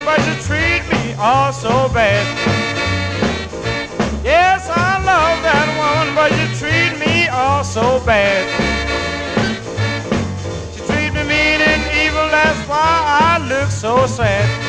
but you treat me all so bad. Yes, I love that woman, but you treat me all so bad. She treat me mean and evil, that's why I look so sad.